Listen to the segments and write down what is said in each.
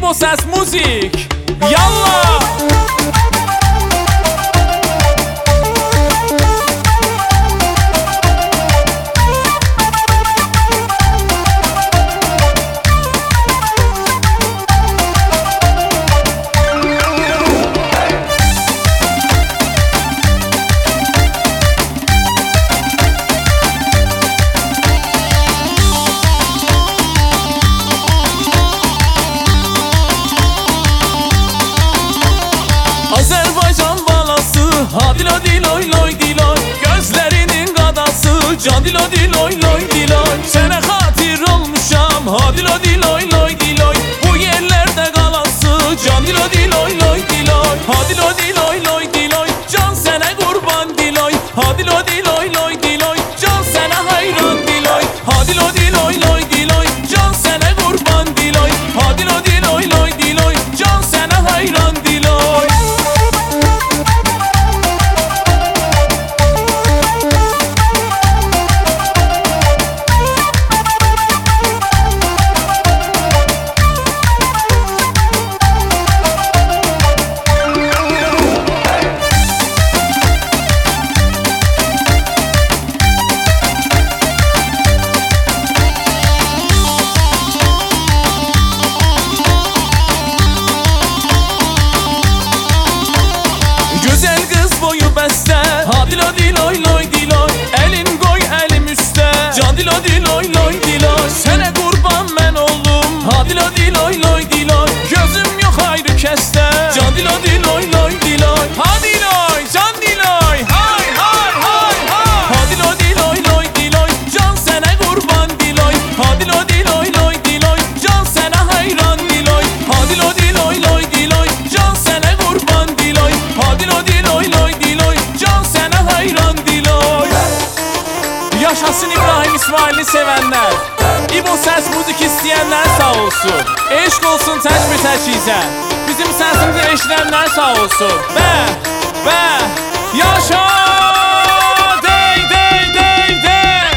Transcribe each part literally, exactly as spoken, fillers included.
İbo Ses Müzik. Yallah. Azerbaycan balası, ha dilo diloy loy diloy. Gözlerinin qadası, can dilo diloy loy diloy. Sənə xatir olmuşam, ha dilo diloy loy diloy. Bu yerlerde qalası, can dilo diloy loy diloy. Ha dilo diloy loy diloy, can sənə qurban diloy. Ha dilo diloy loy diloy, can sənə hayran diloy. Ha dilo diloy loy diloy, can sənə qurban diloy. Ha dilo diloy loy diloy, can sənə hayran diloy. Güzel kız boyu beste, ha dilo diloy loy diloy. Elin koy elim üste, can dilo diloy loy diloy. Sene kurban ben oldum, ha dilo diloy loy diloy. Gözüm yok ayrı keste, can dilo diloy loy diloy. Ha diloy, can diloy, hay hay hay hay. Ha dilo diloy loy diloy, can sene kurban diloy. Ha dilo diloy loy diloy, can sene hayran diloy. Ha dilo diloy loy diloy, can sene kurban diloy. Ha dilo diloy loy diloy, can sene hayran diloy. Yaşasın İbrahim İsmail'i sevenler, İbo Ses Müzik isteyenler sağ olsun. Eşk olsun tək bir təkizə, bizim səsimizi eşidənlər sağ olsun. Bə, bə, yaşa, dey, dey, dey, dey.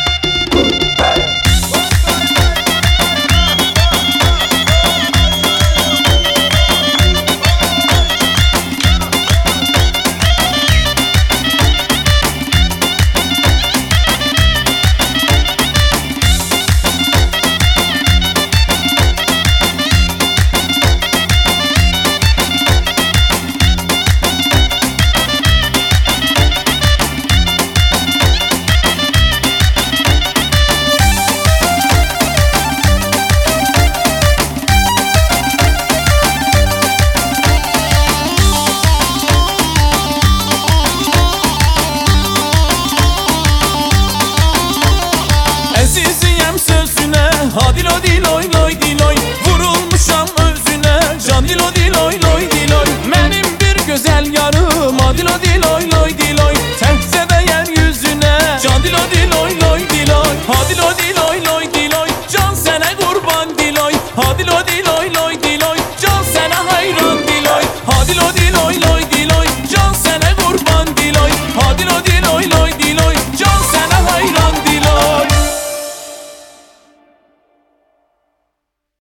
Əziziyəm sözünə, ha dilo diloy loy diloy. Vurulmuşam özünə, can dilo diloy loy diloy. Mənim bir gözəl yarım, ha dilo diloy loy diloy. Təkcə dəyər yüzünə, can dilo diloy loy diloy. Ha dilo diloy loy diloy, can sənə qurban diloy. Ha dilo diloy